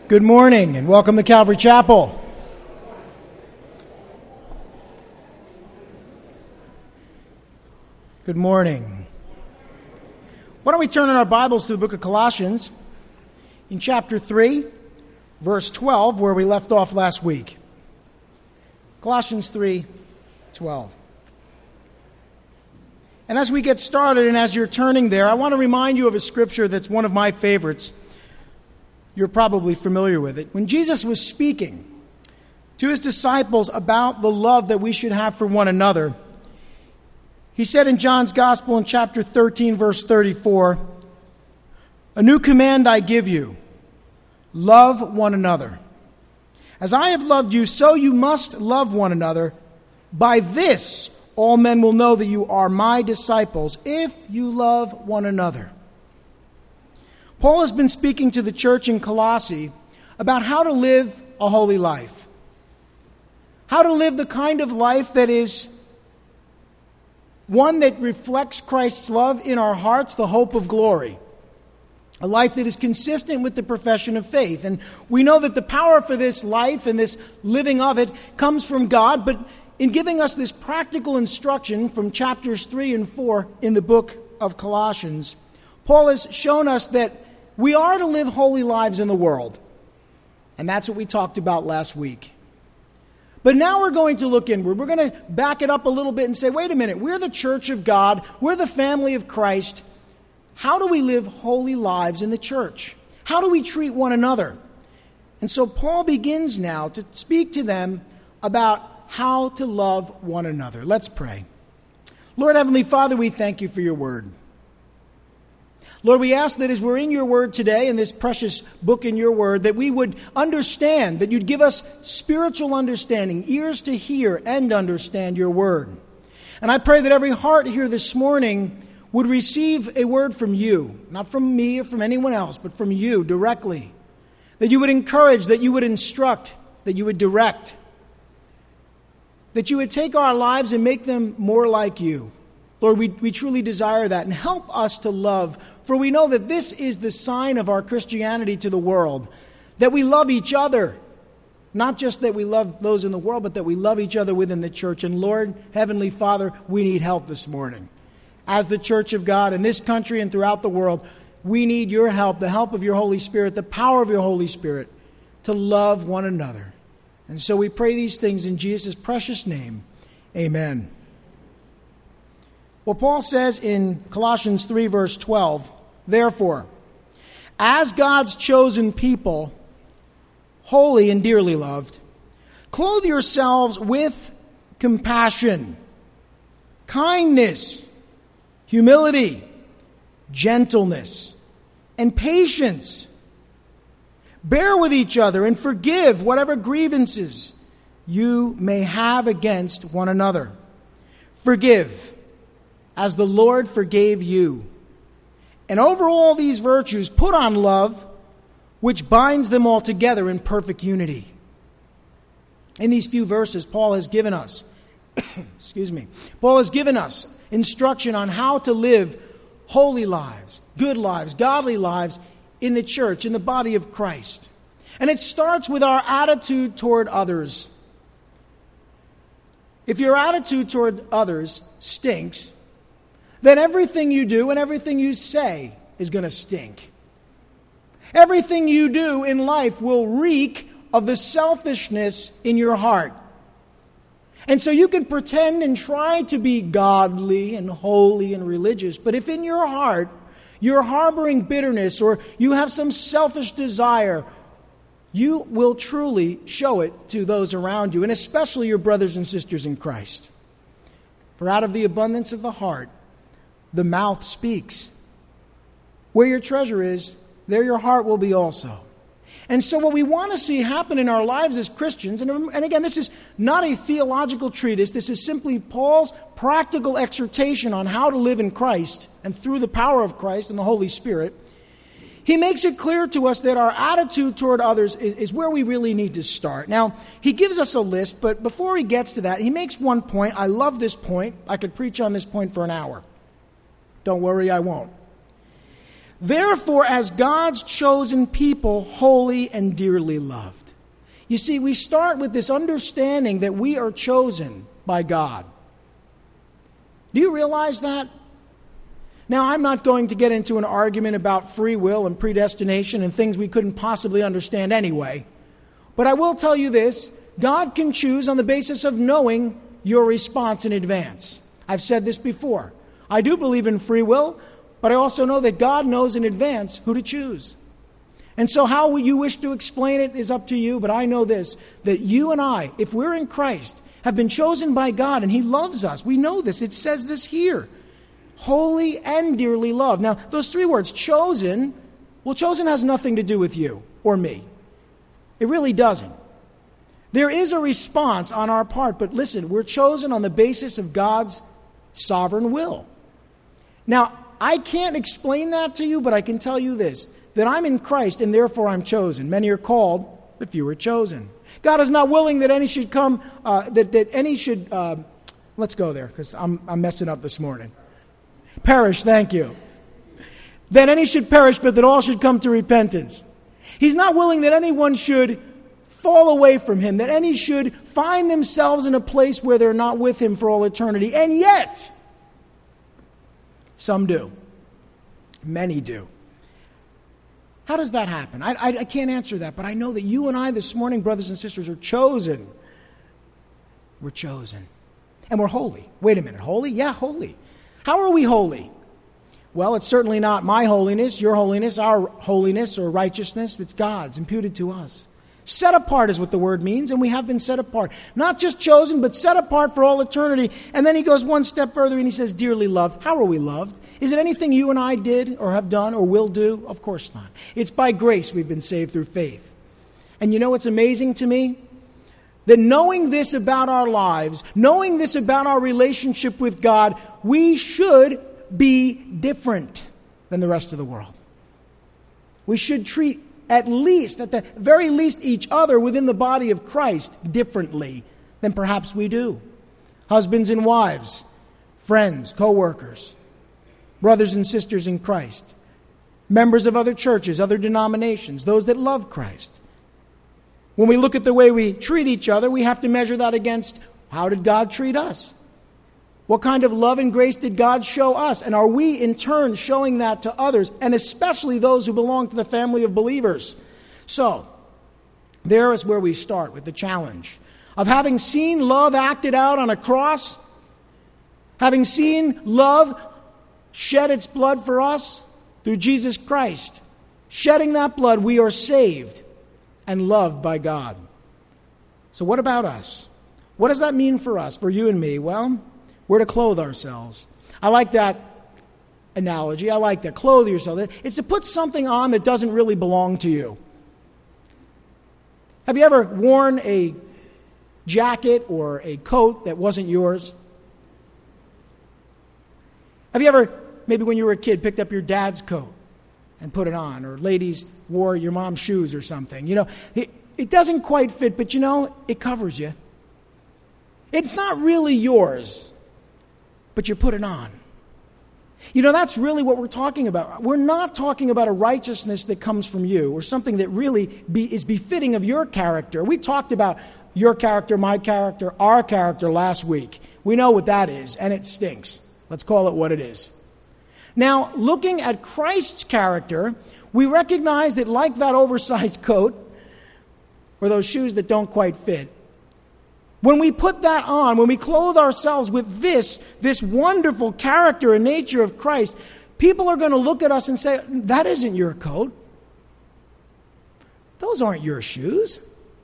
Good morning and welcome to Calvary Chapel. Good morning. Why don't we turn in our Bibles to the book of Colossians in chapter 3, verse 12, where we left off last week. Colossians 3:12. And as we get started and as you're turning there, I want to remind you of a scripture that's one of my favorites. You're probably familiar with it. When Jesus was speaking to his disciples about the love that we should have for one another, he said in John's Gospel in chapter 13, verse 34, "A new command I give you, love one another. As I have loved you, so you must love one another. By this, all men will know that you are my disciples, if you love one another." Paul has been speaking to the church in Colossae about how to live a holy life. How to live the kind of life that is one that reflects Christ's love in our hearts, the hope of glory. A life that is consistent with the profession of faith. And we know that the power for this life and this living of it comes from God, but in giving us this practical instruction from chapters 3 and 4 in the book of Colossians, Paul has shown us that we are to live holy lives in the world. And that's what we talked about last week. But now we're going to look inward. We're going to back it up a little bit and say, wait a minute, we're the church of God. We're the family of Christ. How do we live holy lives in the church? How do we treat one another? And so Paul begins now to speak to them about how to love one another. Let's pray. Lord Heavenly Father, we thank you for your word. Lord, we ask that as we're in your word today, in this precious book in your word, that we would understand, that you'd give us spiritual understanding, ears to hear and understand your word. And I pray that every heart here this morning would receive a word from you, not from me or from anyone else, but from you directly. That you would encourage, that you would instruct, that you would direct, that you would take our lives and make them more like you. Lord, we truly desire that, and help us to love, for we know that this is the sign of our Christianity to the world, that we love each other, not just that we love those in the world, but that we love each other within the church. And Lord, Heavenly Father, we need help this morning. As the church of God in this country and throughout the world, we need your help, the help of your Holy Spirit, the power of your Holy Spirit to love one another. And so we pray these things in Jesus' precious name. Amen. Well, Paul says in Colossians 3, verse 12, "Therefore, as God's chosen people, holy and dearly loved, clothe yourselves with compassion, kindness, humility, gentleness, and patience. Bear with each other and forgive whatever grievances you may have against one another. Forgive as the Lord forgave you. And over all these virtues, put on love, which binds them all together in perfect unity." In these few verses, Paul has given us, Paul has given us instruction on how to live holy lives, good lives, godly lives in the church, in the body of Christ. And it starts with our attitude toward others. If your attitude toward others stinks, then everything you do and everything you say is going to stink. Everything you do in life will reek of the selfishness in your heart. And so you can pretend and try to be godly and holy and religious, but if in your heart you're harboring bitterness or you have some selfish desire, you will truly show it to those around you, and especially your brothers and sisters in Christ. For out of the abundance of the heart, the mouth speaks. Where your treasure is, there your heart will be also. And so what we want to see happen in our lives as Christians, and again, this is not a theological treatise, this is simply Paul's practical exhortation on how to live in Christ and through the power of Christ and the Holy Spirit. He makes it clear to us that our attitude toward others is where we really need to start. Now, he gives us a list, but before he gets to that, he makes one point. I love this point. I could preach on this point for an hour. Don't worry, I won't. Therefore, as God's chosen people, holy and dearly loved. You see, we start with this understanding that we are chosen by God. Do you realize that? Now, I'm not going to get into an argument about free will and predestination and things we couldn't possibly understand anyway. But I will tell you this: God can choose on the basis of knowing your response in advance. I've said this before. I do believe in free will, but I also know that God knows in advance who to choose. And so how you wish to explain it is up to you, but I know this, that you and I, if we're in Christ, have been chosen by God, and He loves us. We know this. It says this here. Holy and dearly loved. Now, those three words, chosen, well, chosen has nothing to do with you or me. It really doesn't. There is a response on our part, but listen, we're chosen on the basis of God's sovereign will. Now, I can't explain that to you, but I can tell you this, that I'm in Christ and therefore I'm chosen. Many are called, but few are chosen. God is not willing that any should come, let's go there, because I'm messing up this morning. Perish, thank you. That any should perish, but that all should come to repentance. He's not willing that anyone should fall away from Him, that any should find themselves in a place where they're not with Him for all eternity. And yet, some do. Many do. How does that happen? I can't answer that, but I know that you and I this morning, brothers and sisters, are chosen. We're chosen. And we're holy. Wait a minute, holy? Yeah, holy. How are we holy? Well, it's certainly not my holiness, your holiness, our holiness or righteousness. It's God's, imputed to us. Set apart is what the word means, and we have been set apart. Not just chosen, but set apart for all eternity. And then he goes one step further and he says, dearly loved. How are we loved? Is it anything you and I did or have done or will do? Of course not. It's by grace we've been saved through faith. And you know what's amazing to me? That knowing this about our lives, knowing this about our relationship with God, we should be different than the rest of the world. We should treat at the very least, each other within the body of Christ differently than perhaps we do. Husbands and wives, friends, co-workers, brothers and sisters in Christ, members of other churches, other denominations, those that love Christ. When we look at the way we treat each other, we have to measure that against how did God treat us? What kind of love and grace did God show us? And are we in turn showing that to others, and especially those who belong to the family of believers? So, there is where we start with the challenge of having seen love acted out on a cross, having seen love shed its blood for us through Jesus Christ. Shedding that blood, we are saved and loved by God. So what about us? What does that mean for us, for you and me? Well, we're to clothe ourselves. I like that analogy. I like that. Clothe yourself. It's to put something on that doesn't really belong to you. Have you ever worn a jacket or a coat that wasn't yours? Have you ever, maybe when you were a kid, picked up your dad's coat and put it on? Or ladies wore your mom's shoes or something. You know, it doesn't quite fit, but you know, it covers you. It's not really yours, but you put it on. You know, that's really what we're talking about. We're not talking about a righteousness that comes from you or something that really is befitting of your character. We talked about your character, my character, our character last week. We know what that is, and it stinks. Let's call it what it is. Now, looking at Christ's character, we recognize that like that oversized coat or those shoes that don't quite fit, when we put that on, when we clothe ourselves with this wonderful character and nature of Christ, people are going to look at us and say, that isn't your coat. Those aren't your shoes.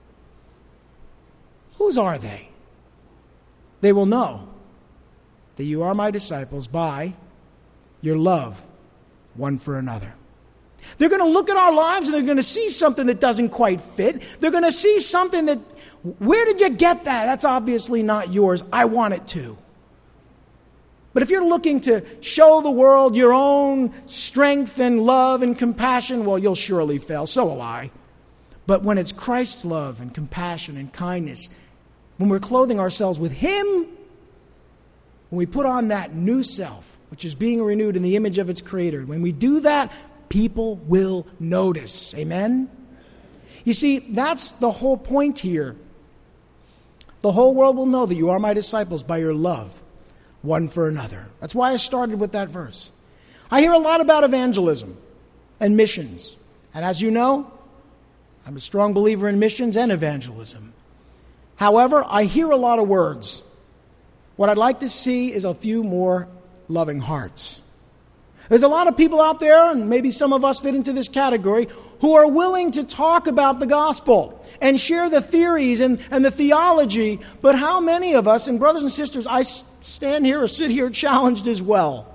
Whose are they? They will know that you are my disciples by your love one for another. They're going to look at our lives and they're going to see something that doesn't quite fit. They're going to see something that, where did you get that? That's obviously not yours. I want it to. But if you're looking to show the world your own strength and love and compassion, well, you'll surely fail. So will I. But when it's Christ's love and compassion and kindness, when we're clothing ourselves with Him, when we put on that new self, which is being renewed in the image of its Creator, when we do that, people will notice. Amen? You see, that's the whole point here. The whole world will know that you are my disciples by your love one for another. That's why I started with that verse. I hear a lot about evangelism and missions. And as you know, I'm a strong believer in missions and evangelism. However, I hear a lot of words. What I'd like to see is a few more loving hearts. There's a lot of people out there, and maybe some of us fit into this category, who are willing to talk about the gospel and share the theories and the theology. But how many of us, and brothers and sisters, I stand here or sit here challenged as well.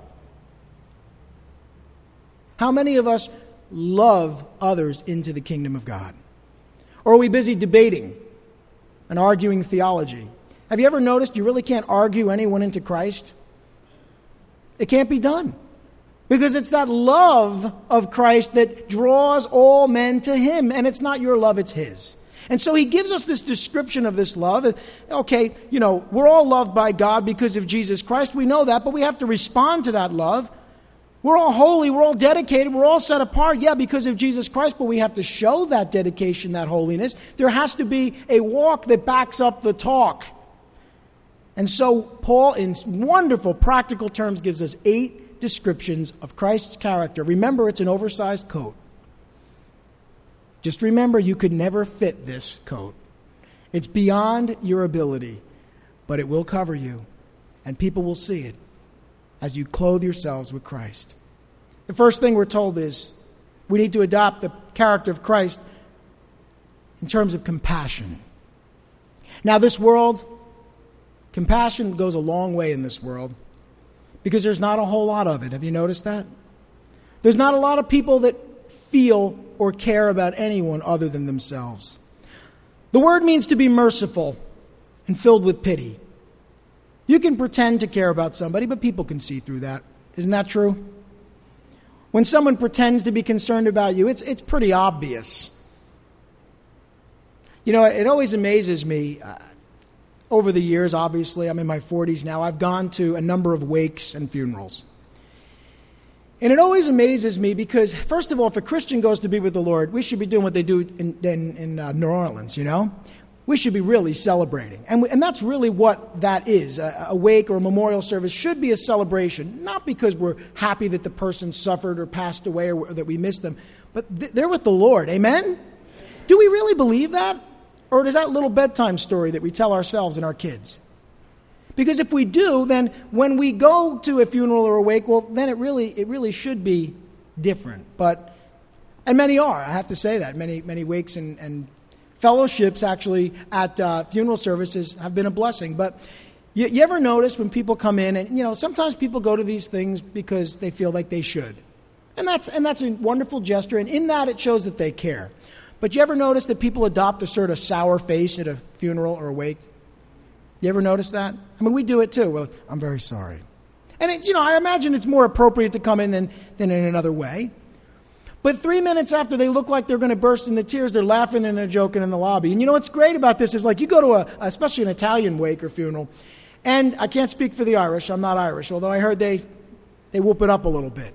How many of us love others into the kingdom of God? Or are we busy debating and arguing theology? Have you ever noticed you really can't argue anyone into Christ? It can't be done. Because it's that love of Christ that draws all men to him. And it's not your love, it's his. And so he gives us this description of this love. Okay, we're all loved by God because of Jesus Christ. We know that, but we have to respond to that love. We're all holy, we're all dedicated, we're all set apart, because of Jesus Christ, but we have to show that dedication, that holiness. There has to be a walk that backs up the talk. And so Paul, in wonderful practical terms, gives us 8 descriptions of Christ's character. Remember, it's an oversized coat. Just remember, you could never fit this coat. It's beyond your ability, but it will cover you, and people will see it as you clothe yourselves with Christ. The first thing we're told is we need to adopt the character of Christ in terms of compassion. Now, this world, compassion goes a long way in this world because there's not a whole lot of it. Have you noticed that? There's not a lot of people that feel or care about anyone other than themselves. The word means to be merciful and filled with pity. You can pretend to care about somebody, but people can see through that. Isn't that true? When someone pretends to be concerned about you, it's pretty obvious. It always amazes me. Over the years, obviously, I'm in my 40s now, I've gone to a number of wakes and funerals. And it always amazes me because, first of all, if a Christian goes to be with the Lord, we should be doing what they do in New Orleans, We should be really celebrating. And that's really what that is. A wake or a memorial service should be a celebration, not because we're happy that the person suffered or passed away or that we missed them, but they're with the Lord. Amen? Do we really believe that? Or is that little bedtime story that we tell ourselves and our kids? Because if we do, then when we go to a funeral or a wake, well, then it really should be different. And many are, I have to say that. Many wakes and fellowships actually at funeral services have been a blessing. But you ever notice when people come in and, sometimes people go to these things because they feel like they should. And that's a wonderful gesture. And in that, it shows that they care. But you ever notice that people adopt a sort of sour face at a funeral or a wake? You ever notice that? I mean, we do it too. We're like, I'm very sorry. And I imagine it's more appropriate to come in than in another way. But 3 minutes after they look like they're going to burst into tears, they're laughing and they're joking in the lobby. And what's great about this is like you go to especially an Italian wake or funeral, and I can't speak for the Irish. I'm not Irish, although I heard they whoop it up a little bit.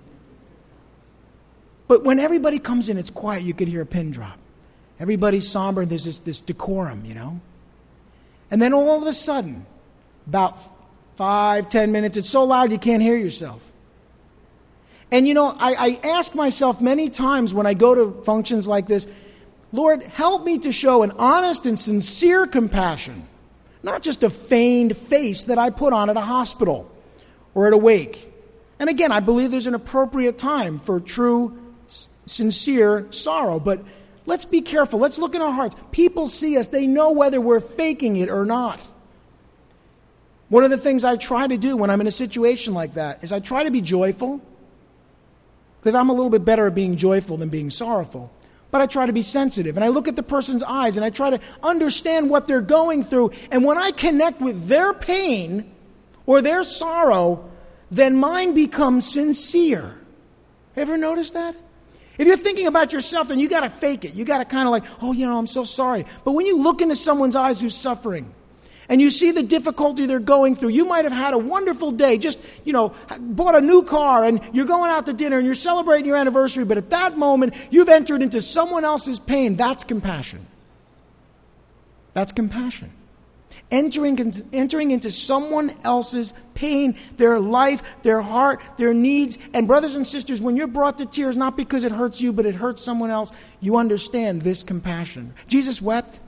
But when everybody comes in, it's quiet. You could hear a pin drop. Everybody's somber. There's this decorum, And then all of a sudden, about 5-10 minutes, it's so loud you can't hear yourself. And I ask myself many times when I go to functions like this, Lord, help me to show an honest and sincere compassion, not just a feigned face that I put on at a hospital or at a wake. And again, I believe there's an appropriate time for true, sincere sorrow, but let's be careful. Let's look in our hearts. People see us. They know whether we're faking it or not. One of the things I try to do when I'm in a situation like that is I try to be joyful, because I'm a little bit better at being joyful than being sorrowful. But I try to be sensitive, and I look at the person's eyes, and I try to understand what they're going through. And when I connect with their pain or their sorrow, then mine becomes sincere. Ever notice that? If you're thinking about yourself, then you got to fake it. You got to kind of like, I'm so sorry. But when you look into someone's eyes who's suffering, and you see the difficulty they're going through. You might have had a wonderful day, just, bought a new car, and you're going out to dinner, and you're celebrating your anniversary, but at that moment, you've entered into someone else's pain. That's compassion. That's compassion. Entering into someone else's pain, their life, their heart, their needs. And brothers and sisters, when you're brought to tears, not because it hurts you, but it hurts someone else, you understand this compassion. Jesus wept.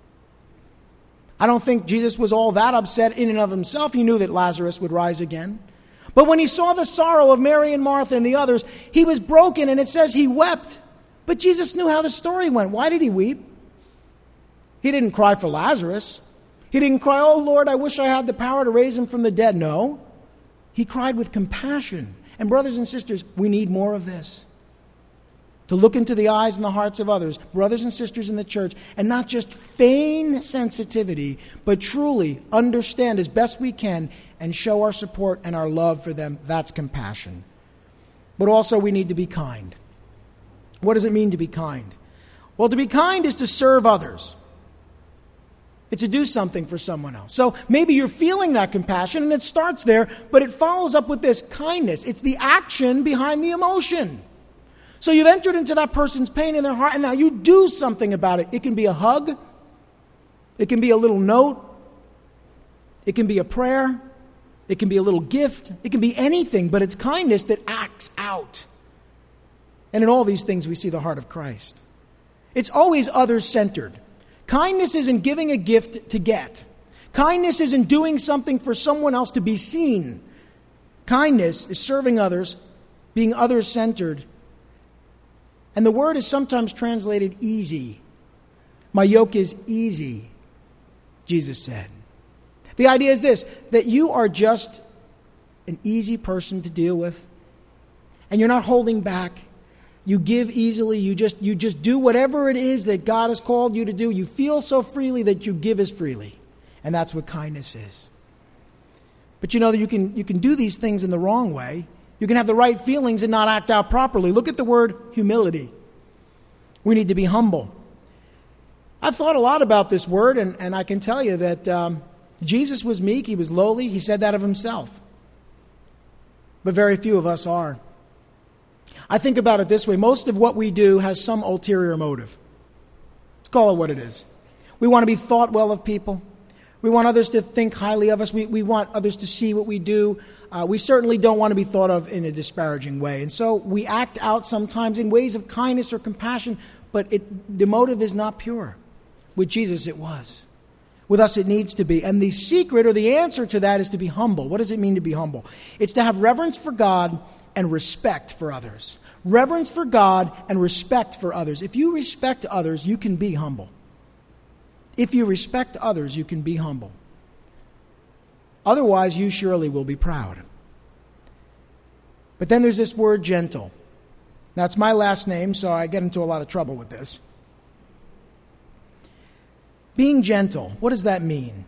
I don't think Jesus was all that upset in and of himself. He knew that Lazarus would rise again. But when he saw the sorrow of Mary and Martha and the others, he was broken, and it says he wept. But Jesus knew how the story went. Why did he weep? He didn't cry for Lazarus. He didn't cry, "Oh, Lord, I wish I had the power to raise him from the dead." No. He cried with compassion. And brothers and sisters, we need more of this. To look into the eyes and the hearts of others, brothers and sisters in the church, and not just feign sensitivity, but truly understand as best we can and show our support and our love for them. That's compassion. But also we need to be kind. What does it mean to be kind? Well, to be kind is to serve others. It's to do something for someone else. So maybe you're feeling that compassion, and it starts there, but it follows up with this kindness. It's the action behind the emotion. So you've entered into that person's pain in their heart, and now you do something about it. It can be a hug. It can be a little note. It can be a prayer. It can be a little gift. It can be anything, but it's kindness that acts out. And in all these things, we see the heart of Christ. It's always others-centered. Kindness isn't giving a gift to get. Kindness isn't doing something for someone else to be seen. Kindness is serving others, being others-centered. And the word is sometimes translated easy. My yoke is easy, Jesus said. The idea is this, that you are just an easy person to deal with, and you're not holding back. You give easily. You just do whatever it is that God has called you to do. You feel so freely that you give as freely. And that's what kindness is. But you know that you can do these things in the wrong way. You can have the right feelings and not act out properly. Look at the word humility. We need to be humble. I've thought a lot about this word, and I can tell you that Jesus was meek. He was lowly. He said that of himself. But very few of us are. I think about it this way. Most of what we do has some ulterior motive. Let's call it what it is. We want to be thought well of people. We want others to think highly of us. We want others to see what we do. We certainly don't want to be thought of in a disparaging way. And so we act out sometimes in ways of kindness or compassion, but the motive is not pure. With Jesus it was. With us it needs to be. And the secret or the answer to that is to be humble. What does it mean to be humble? It's to have reverence for God and respect for others. Reverence for God and respect for others. If you respect others, you can be humble. If you respect others, you can be humble. Otherwise, you surely will be proud. But then there's this word gentle. Now, it's my last name, so I get into a lot of trouble with this. Being gentle, what does that mean?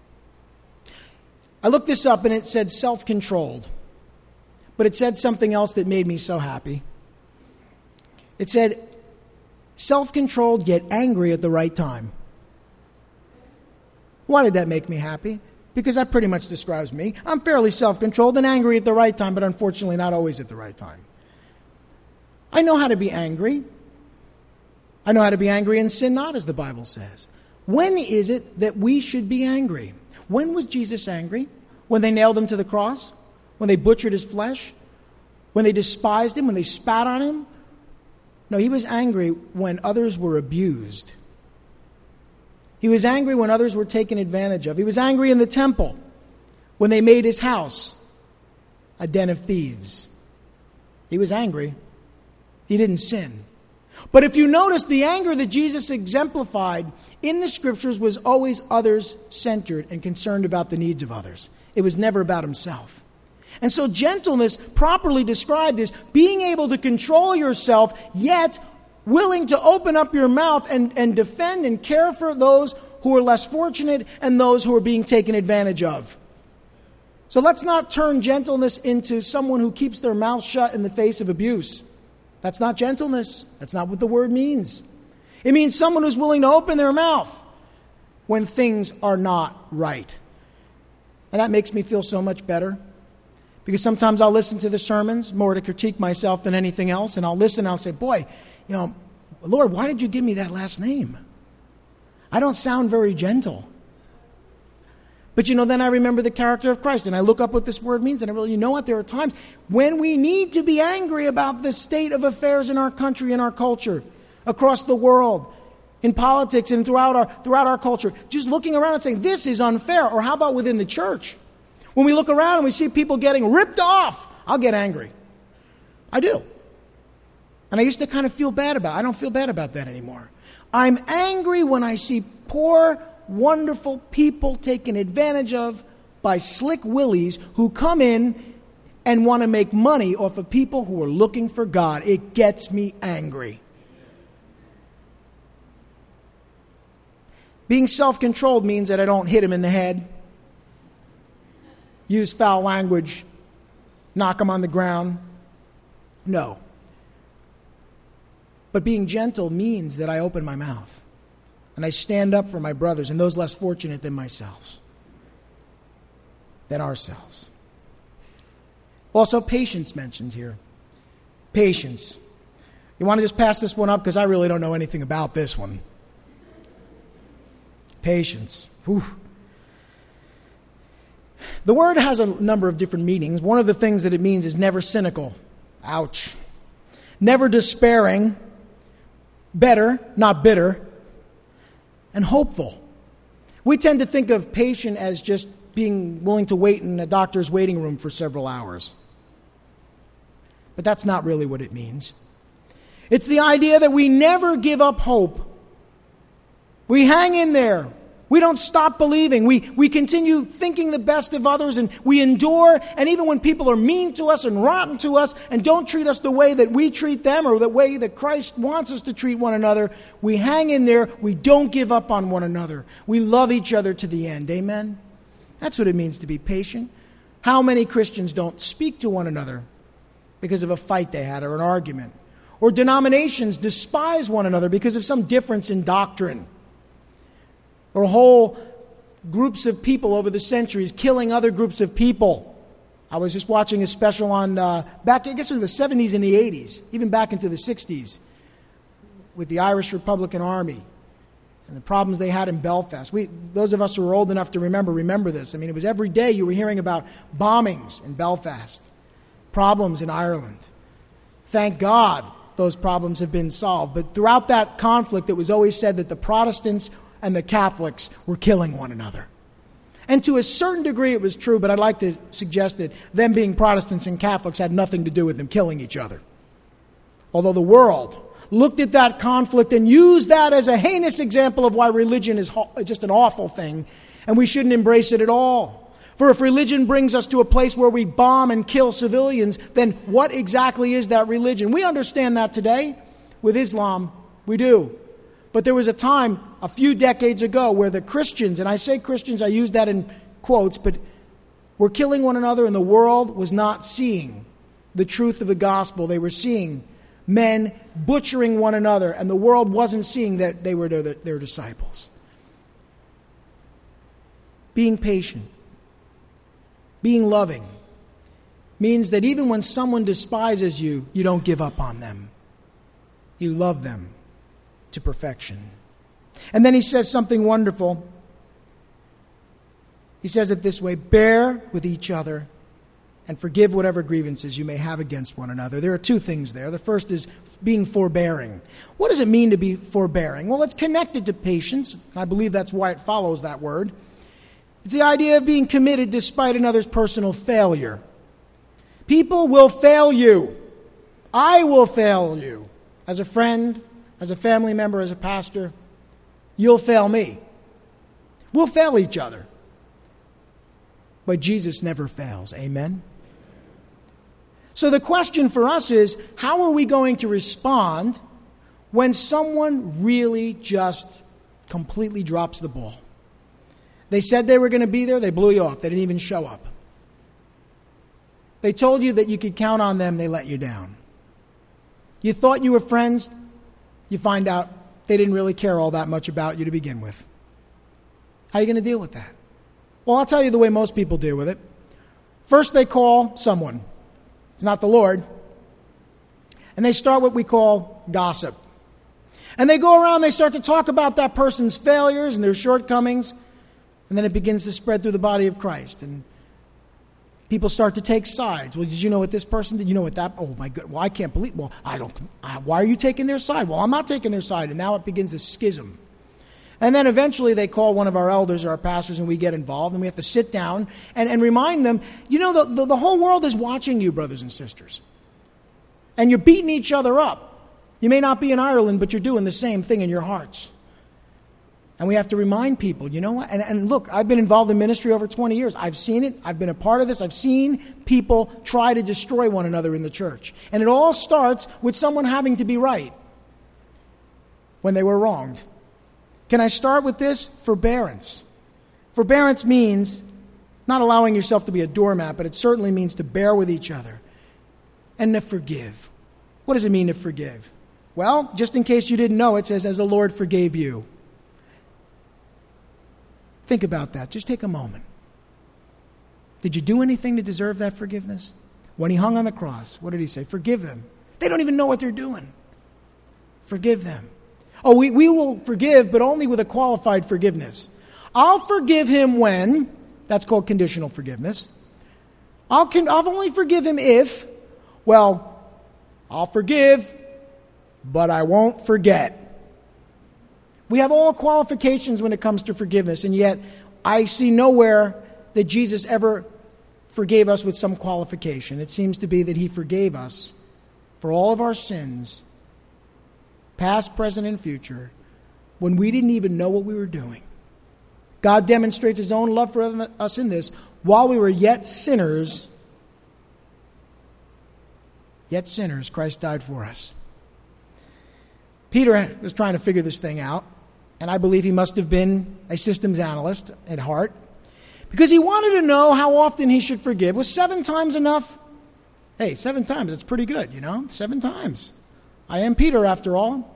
I looked this up and it said self-controlled. But it said something else that made me so happy. It said, self-controlled yet angry at the right time. Why did that make me happy? Because that pretty much describes me. I'm fairly self-controlled and angry at the right time, but unfortunately not always at the right time. I know how to be angry. I know how to be angry and sin not, as the Bible says. When is it that we should be angry? When was Jesus angry? When they nailed him to the cross? When they butchered his flesh? When they despised him? When they spat on him? No, he was angry when others were abused. He was angry when others were taken advantage of. He was angry in the temple when they made his house a den of thieves. He was angry. He didn't sin. But if you notice, the anger that Jesus exemplified in the scriptures was always others-centered and concerned about the needs of others. It was never about himself. And so gentleness, properly described, is being able to control yourself, yet willing to open up your mouth and defend and care for those who are less fortunate and those who are being taken advantage of. So let's not turn gentleness into someone who keeps their mouth shut in the face of abuse. That's not gentleness. That's not what the word means. It means someone who's willing to open their mouth when things are not right. And that makes me feel so much better. Because sometimes I'll listen to the sermons more to critique myself than anything else. And I'll listen and I'll say, boy, Lord, why did you give me that last name? I don't sound very gentle. But then I remember the character of Christ and I look up what this word means and I really, there are times when we need to be angry about the state of affairs in our country and our culture, across the world, in politics and throughout our culture. Just looking around and saying, this is unfair. Or how about within the church? When we look around and we see people getting ripped off, I'll get angry. I do. And I used to kind of feel bad about it. I don't feel bad about that anymore. I'm angry when I see poor, wonderful people taken advantage of by slick willies who come in and want to make money off of people who are looking for God. It gets me angry. Being self-controlled means that I don't hit him in the head, use foul language, knock him on the ground. No. But being gentle means that I open my mouth and I stand up for my brothers and those less fortunate than ourselves. Also, patience mentioned here. Patience. You want to just pass this one up because I really don't know anything about this one. Patience. Whew. The word has a number of different meanings. One of the things that it means is never cynical. Ouch. Never despairing. Better, not bitter. And hopeful. We tend to think of patient as just being willing to wait in a doctor's waiting room for several hours. But that's not really what it means. It's the idea that we never give up hope. We hang in there. We don't stop believing. We continue thinking the best of others and we endure. And even when people are mean to us and rotten to us and don't treat us the way that we treat them or the way that Christ wants us to treat one another, we hang in there. We don't give up on one another. We love each other to the end. Amen? That's what it means to be patient. How many Christians don't speak to one another because of a fight they had or an argument? Or denominations despise one another because of some difference in doctrine. Or whole groups of people over the centuries killing other groups of people. I was just watching a special on back, I guess it was the 70s and the 80s, even back into the 60s, with the Irish Republican Army and the problems they had in Belfast. Those of us who are old enough to remember this. I mean, it was every day you were hearing about bombings in Belfast, problems in Ireland. Thank God those problems have been solved. But throughout that conflict, it was always said that the Protestants and the Catholics were killing one another. And to a certain degree it was true, but I'd like to suggest that them being Protestants and Catholics had nothing to do with them killing each other. Although the world looked at that conflict and used that as a heinous example of why religion is just an awful thing, and we shouldn't embrace it at all. For if religion brings us to a place where we bomb and kill civilians, then what exactly is that religion? We understand that today with Islam. We do. But there was a time a few decades ago where the Christians, and I say Christians, I use that in quotes, but were killing one another and the world was not seeing the truth of the gospel. They were seeing men butchering one another and the world wasn't seeing that they were their disciples. Being patient, being loving, means that even when someone despises you, you don't give up on them. You love them to perfection. And then he says something wonderful. He says it this way: bear with each other and forgive whatever grievances you may have against one another. There are two things there. The first is being forbearing. What does it mean to be forbearing? Well, it's connected to patience, and I believe that's why it follows that word. It's the idea of being committed despite another's personal failure. People will fail you. I will fail you. As a friend, as a family member, as a pastor, you'll fail me. We'll fail each other. But Jesus never fails. Amen? So the question for us is, how are we going to respond when someone really just completely drops the ball? They said they were going to be there, they blew you off. They didn't even show up. They told you that you could count on them, they let you down. You thought you were friends, you find out they didn't really care all that much about you to begin with. How are you going to deal with that? Well, I'll tell you the way most people deal with it. First, they call someone. It's not the Lord. And they start what we call gossip. And they go around, they start to talk about that person's failures and their shortcomings. And then it begins to spread through the body of Christ. And people start to take sides. Well, did you know what this person did? You know what that? Oh, my God. Well, I can't believe. Well, why are you taking their side? Well, I'm not taking their side. And now it begins a schism. And then eventually they call one of our elders or our pastors and we get involved. And we have to sit down and remind them, you know, the whole world is watching you, brothers and sisters. And you're beating each other up. You may not be in Ireland, but you're doing the same thing in your hearts. And we have to remind people, you know what? And look, I've been involved in ministry over 20 years. I've seen it. I've been a part of this. I've seen people try to destroy one another in the church. And it all starts with someone having to be right when they were wronged. Can I start with this? Forbearance. Forbearance means not allowing yourself to be a doormat, but it certainly means to bear with each other and to forgive. What does it mean to forgive? Well, just in case you didn't know, it says, as the Lord forgave you. Think about that. Just take a moment. Did you do anything to deserve that forgiveness? When he hung on the cross, what did he say? Forgive them. They don't even know what they're doing. Forgive them. Oh, we will forgive, but only with a qualified forgiveness. I'll forgive him when, that's called conditional forgiveness. I'll only forgive him if, well, I'll forgive, but I won't forget. We have all qualifications when it comes to forgiveness, and yet I see nowhere that Jesus ever forgave us with some qualification. It seems to be that he forgave us for all of our sins, past, present, and future, when we didn't even know what we were doing. God demonstrates his own love for us in this. While we were yet sinners, Christ died for us. Peter was trying to figure this thing out, and I believe he must have been a systems analyst at heart, because he wanted to know how often he should forgive. Was 7 times enough? Hey, 7 times, that's pretty good, 7 times. I am Peter, after all.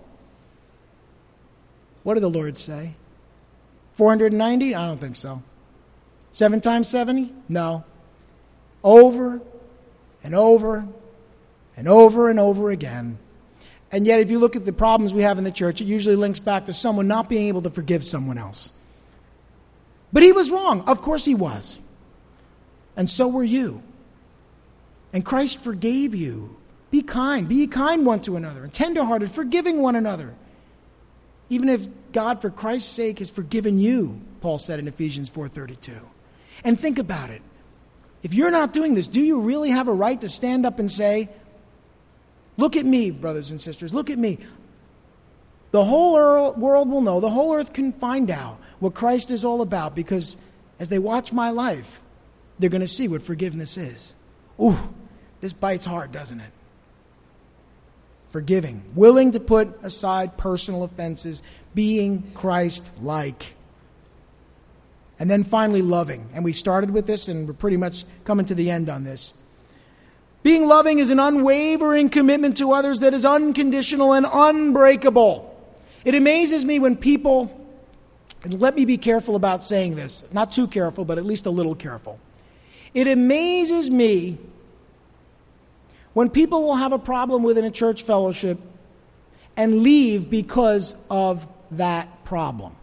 What did the Lord say? 490? I don't think so. 7 times 70? No. Over and over and over and over again. And yet, if you look at the problems we have in the church, it usually links back to someone not being able to forgive someone else. But he was wrong. Of course he was. And so were you. And Christ forgave you. Be kind. Be kind one to another. And tenderhearted, forgiving one another. Even if God, for Christ's sake, has forgiven you, Paul said in Ephesians 4:32. And think about it. If you're not doing this, do you really have a right to stand up and say, look at me, brothers and sisters, look at me. The whole world will know, the whole earth can find out what Christ is all about, because as they watch my life, they're going to see what forgiveness is. Ooh, this bites hard, doesn't it? Forgiving, willing to put aside personal offenses, being Christ-like. And then finally, loving. And we started with this, and we're pretty much coming to the end on this. Being loving is an unwavering commitment to others that is unconditional and unbreakable. It amazes me when people, and let me be careful about saying this, not too careful, but at least a little careful. It amazes me when people will have a problem within a church fellowship and leave because of that problem.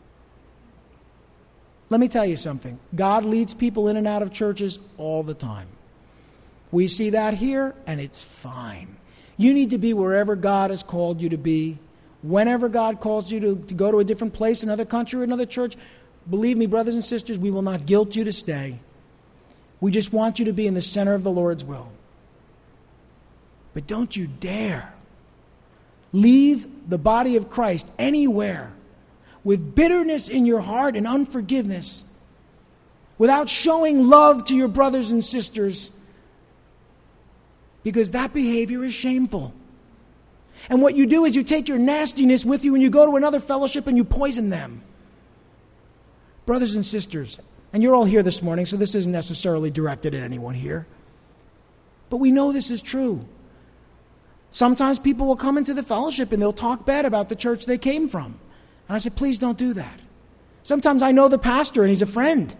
Let me tell you something. God leads people in and out of churches all the time. We see that here, and it's fine. You need to be wherever God has called you to be. Whenever God calls you to go to a different place, another country, or another church, believe me, brothers and sisters, we will not guilt you to stay. We just want you to be in the center of the Lord's will. But don't you dare leave the body of Christ anywhere with bitterness in your heart and unforgiveness, without showing love to your brothers and sisters, because that behavior is shameful. And what you do is you take your nastiness with you and you go to another fellowship and you poison them. Brothers and sisters, and you're all here this morning, so this isn't necessarily directed at anyone here, but we know this is true. Sometimes people will come into the fellowship and they'll talk bad about the church they came from. And I said, please don't do that. Sometimes I know the pastor and he's a friend.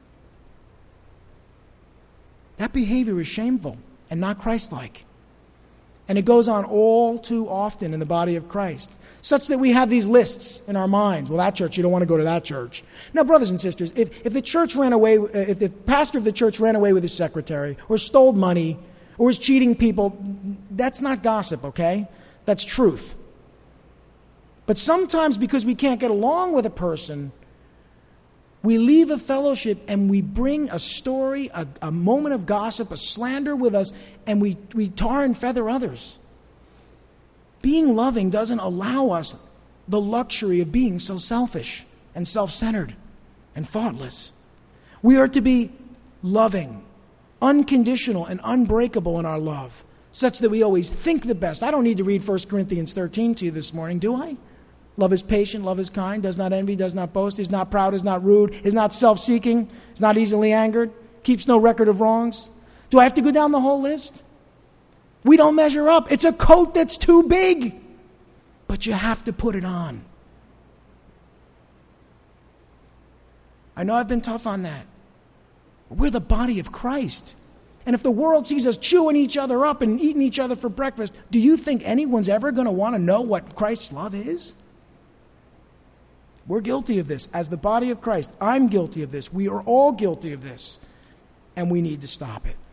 That behavior is shameful and not Christ-like. And it goes on all too often in the body of Christ, such that we have these lists in our minds. Well, that church, you don't want to go to that church. Now, brothers and sisters, if the church ran away, if the pastor of the church ran away with his secretary, or stole money, or was cheating people, that's not gossip, okay? That's truth. But sometimes because we can't get along with a person, we leave a fellowship and we bring a story, a moment of gossip, a slander with us, and we tar and feather others. Being loving doesn't allow us the luxury of being so selfish and self-centered and thoughtless. We are to be loving, unconditional, and unbreakable in our love, such that we always think the best. I don't need to read 1 Corinthians 13 to you this morning, do I? Love is patient, love is kind, does not envy, does not boast, is not proud, is not rude, is not self-seeking, is not easily angered, keeps no record of wrongs. Do I have to go down the whole list? We don't measure up. It's a coat that's too big, but you have to put it on. I know I've been tough on that. We're the body of Christ. And if the world sees us chewing each other up and eating each other for breakfast, do you think anyone's ever going to want to know what Christ's love is? We're guilty of this as the body of Christ. I'm guilty of this. We are all guilty of this. And we need to stop it.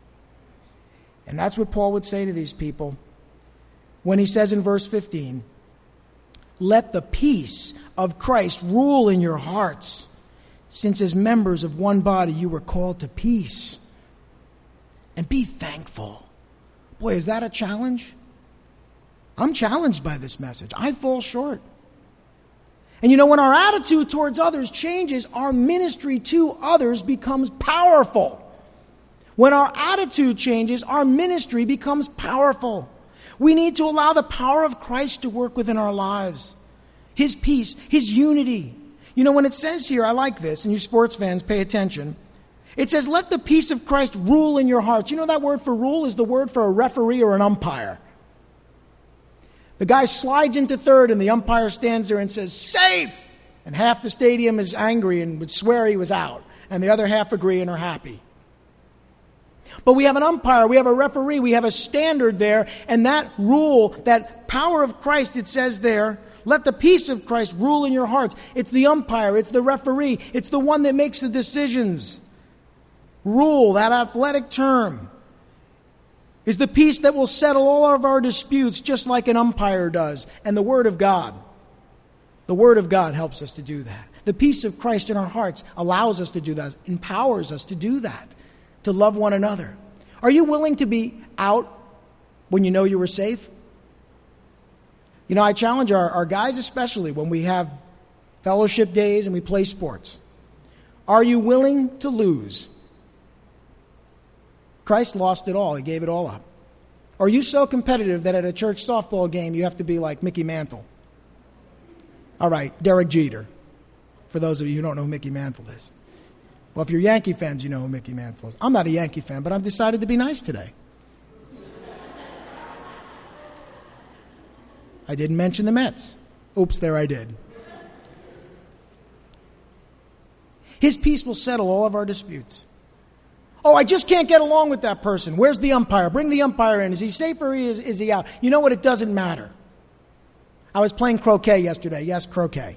And that's what Paul would say to these people when he says in verse 15, "Let the peace of Christ rule in your hearts, since as members of one body you were called to peace. And be thankful." Boy, is that a challenge? I'm challenged by this message. I fall short. And you know, when our attitude towards others changes, our ministry to others becomes powerful. When our attitude changes, our ministry becomes powerful. We need to allow the power of Christ to work within our lives. His peace, His unity. You know, when it says here, I like this, and you sports fans pay attention. It says, "Let the peace of Christ rule in your hearts." You know that word for rule is the word for a referee or an umpire. The guy slides into third and the umpire stands there and says, "Safe!" And half the stadium is angry and would swear he was out. And the other half agree and are happy. But we have an umpire, we have a referee, we have a standard there. And that rule, that power of Christ, it says there, "Let the peace of Christ rule in your hearts." It's the umpire, it's the referee, it's the one that makes the decisions. Rule, that athletic term, is the peace that will settle all of our disputes just like an umpire does. And the Word of God helps us to do that. The peace of Christ in our hearts allows us to do that, empowers us to do that, to love one another. Are you willing to be out when you know you were safe? You know, I challenge our guys, especially when we have fellowship days and we play sports. Are you willing to lose? Christ lost it all. He gave it all up. Are you so competitive that at a church softball game you have to be like Mickey Mantle? All right, Derek Jeter, for those of you who don't know who Mickey Mantle is. Well, if you're Yankee fans, you know who Mickey Mantle is. I'm not a Yankee fan, but I've decided to be nice today. I didn't mention the Mets. Oops, there I did. His peace will settle all of our disputes. Oh, I just can't get along with that person. Where's the umpire? Bring the umpire in. Is he safe or is he out? You know what? It doesn't matter. I was playing croquet yesterday. Yes, croquet.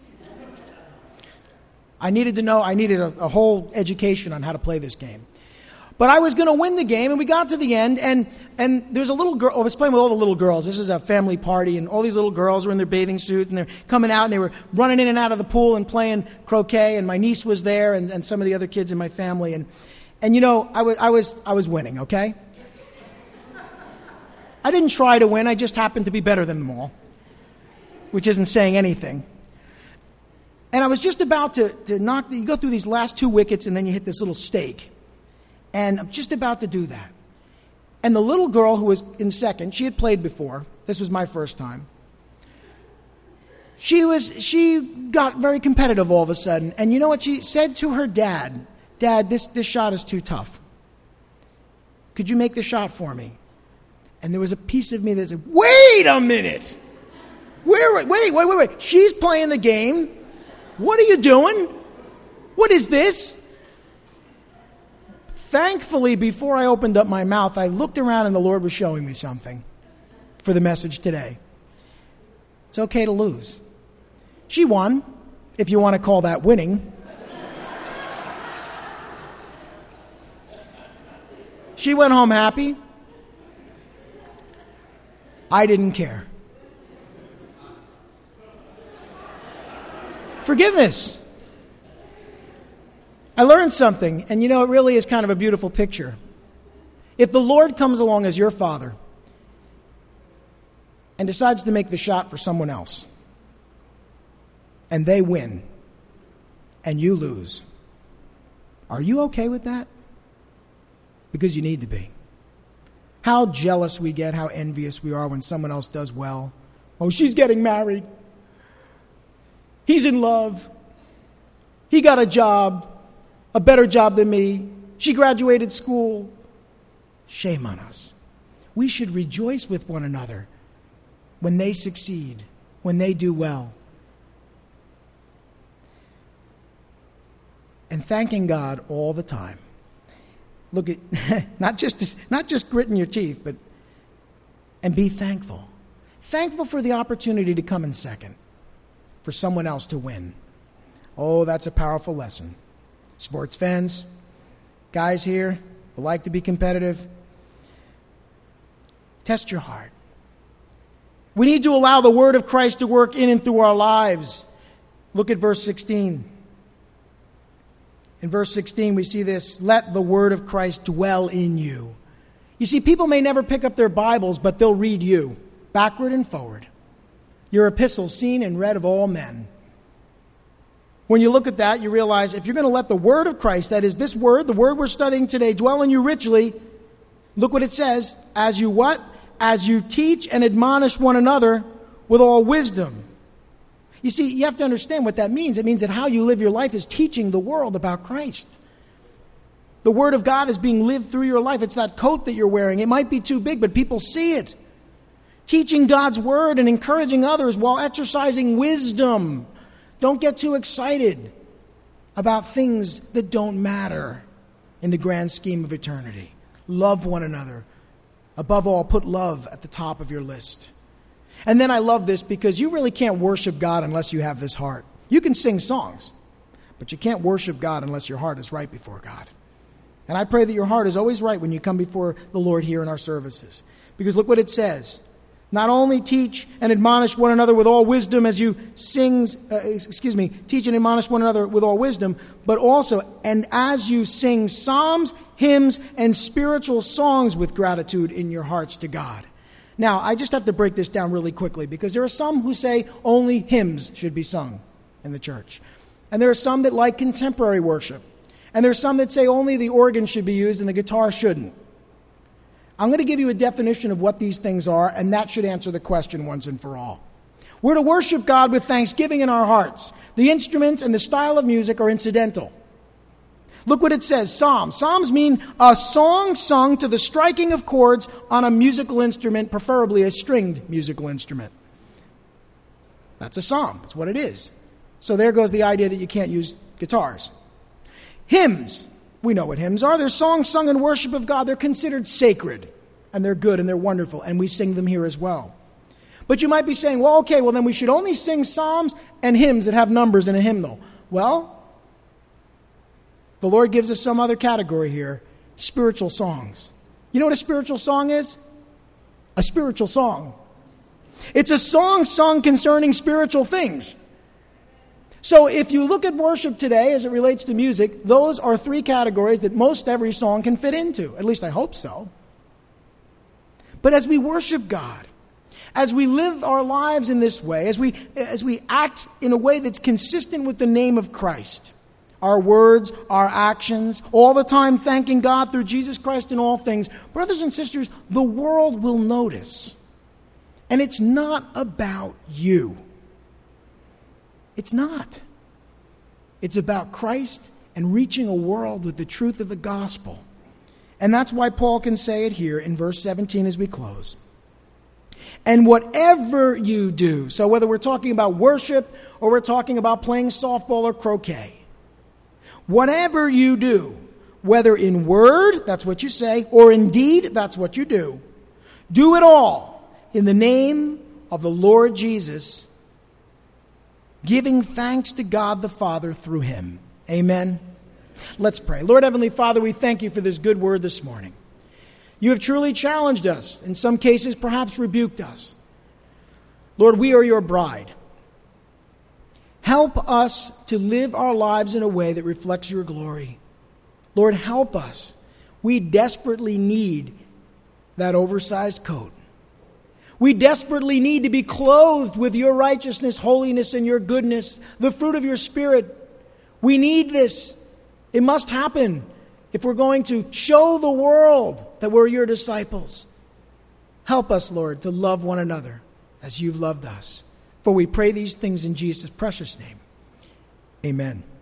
I needed a whole education on how to play this game. But I was going to win the game, and we got to the end, and there's a little girl. I was playing with all the little girls. This is a family party, and all these little girls were in their bathing suits, and they're coming out, and they were running in and out of the pool and playing croquet, and my niece was there, and some of the other kids in my family, and you know, I was winning, okay? I didn't try to win. I just happened to be better than them all, which isn't saying anything. And I was just about to knock, you go through these last two wickets, and then you hit this little stake. And I'm just about to do that. And the little girl who was in second, she had played before. This was my first time. She got very competitive all of a sudden. And you know what she said to her dad? "Dad, this shot is too tough. Could you make the shot for me?" And there was a piece of me that said, "Wait a minute. Wait. She's playing the game. What are you doing? What is this? Thankfully, before I opened up my mouth, I looked around and the Lord was showing me something for the message today. It's okay to lose. She won, if you want to call that winning. She went home happy. I didn't care. Forgiveness. I learned something, and it really is kind of a beautiful picture. If the Lord comes along as your father and decides to make the shot for someone else, and they win, and you lose, are you okay with that? Because you need to be. How jealous we get, how envious we are when someone else does well. Oh, she's getting married. He's in love. He got a job. A better job than me. She graduated school. Shame on us. We should rejoice with one another when they succeed, when they do well. And thanking God all the time. Look at not just gritting your teeth, and be thankful. Thankful for the opportunity to come in second, for someone else to win. Oh, that's a powerful lesson. Sports fans, guys here who like to be competitive, test your heart. We need to allow the word of Christ to work in and through our lives. Look at verse 16. In verse 16, we see this: let the word of Christ dwell in you. You see, people may never pick up their Bibles, but they'll read you, backward and forward. Your epistle seen and read of all men. When you look at that, you realize if you're going to let the word of Christ, that is this word, the word we're studying today, dwell in you richly, look what it says: as you what? As you teach and admonish one another with all wisdom. You see, you have to understand what that means. It means that how you live your life is teaching the world about Christ. The word of God is being lived through your life. It's that coat that you're wearing. It might be too big, but people see it. Teaching God's word and encouraging others while exercising wisdom. Don't get too excited about things that don't matter in the grand scheme of eternity. Love one another. Above all, put love at the top of your list. And then I love this because you really can't worship God unless you have this heart. You can sing songs, but you can't worship God unless your heart is right before God. And I pray that your heart is always right when you come before the Lord here in our services. Because look what it says. Not only teach and admonish one another with all wisdom as you teach and admonish one another with all wisdom, but also, and as you sing psalms, hymns, and spiritual songs with gratitude in your hearts to God. Now, I just have to break this down really quickly because there are some who say only hymns should be sung in the church. And there are some that like contemporary worship. And there are some that say only the organ should be used and the guitar shouldn't. I'm going to give you a definition of what these things are, and that should answer the question once and for all. We're to worship God with thanksgiving in our hearts. The instruments and the style of music are incidental. Look what it says, Psalms. Psalms mean a song sung to the striking of chords on a musical instrument, preferably a stringed musical instrument. That's a psalm. That's what it is. So there goes the idea that you can't use guitars. Hymns. We know what hymns are. They're songs sung in worship of God. They're considered sacred, and they're good, and they're wonderful, and we sing them here as well. But you might be saying, well, okay, well then we should only sing psalms and hymns that have numbers in a hymnal. Well, the Lord gives us some other category here, spiritual songs. You know what a spiritual song is? A spiritual song. It's a song sung concerning spiritual things. So if you look at worship today as it relates to music, those are three categories that most every song can fit into. At least I hope so. But as we worship God, as we live our lives in this way, as we act in a way that's consistent with the name of Christ, our words, our actions, all the time thanking God through Jesus Christ in all things, brothers and sisters, the world will notice. And it's not about you. It's not. It's about Christ and reaching a world with the truth of the gospel. And that's why Paul can say it here in verse 17 as we close. And whatever you do, so whether we're talking about worship or we're talking about playing softball or croquet, whatever you do, whether in word, that's what you say, or in deed, that's what you do it all in the name of the Lord Jesus, giving thanks to God the Father through him. Amen. Let's pray. Lord Heavenly Father, we thank you for this good word this morning. You have truly challenged us, in some cases perhaps rebuked us. Lord, we are your bride. Help us to live our lives in a way that reflects your glory. Lord, help us. We desperately need that oversized coat. We desperately need to be clothed with your righteousness, holiness, and your goodness, the fruit of your Spirit. We need this. It must happen if we're going to show the world that we're your disciples. Help us, Lord, to love one another as you've loved us. For we pray these things in Jesus' precious name. Amen.